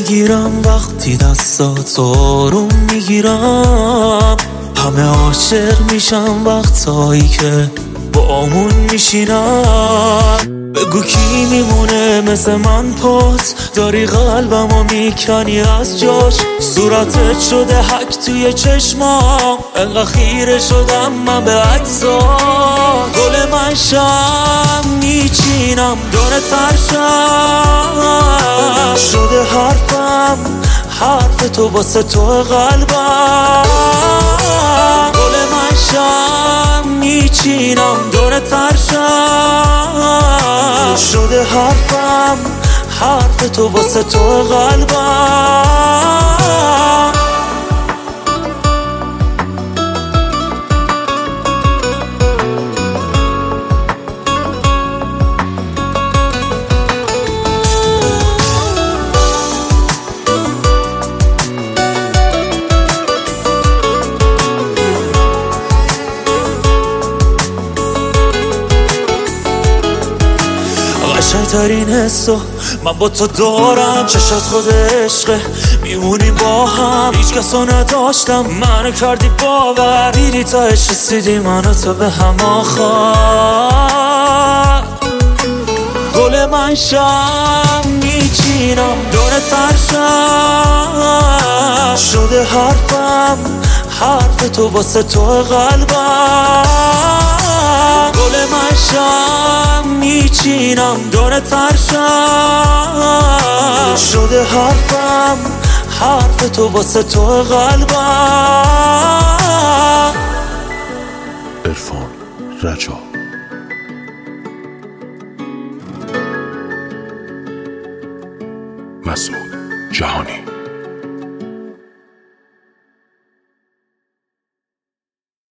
بگیرم وقتی دستاتو آروم میگیرم. همه عاشق میشم وقتایی که با میشینم. بگو کی میمونه مثل من پات، داری قلبمو میکنی از جاش. صورتت شده حک توی چشمام، انقدر خیره شدم من به عکسات. گل من شم میچینم دور ترشم، شده حرفم حرف تو واسه تو قلبم. گل من شم میچینم دور ترشم، شده حرفم حرف تو واسه تو قلبم. قشنگترین حسو من با تو دارم، چشات خود عشقه میمونیم با هم. هیچ کسو نداشتم منو کردی باور، دیدی تا رسیدی منو تو به هم آخر. گل من شم میچینم دور ترشم، شده حرفم حرف تو واسه تو قلبم. گل من شم میچینم دور ترشم، شده حرفم حرف تو واسه تو قلبم. عرفان رجا مسعود جهانی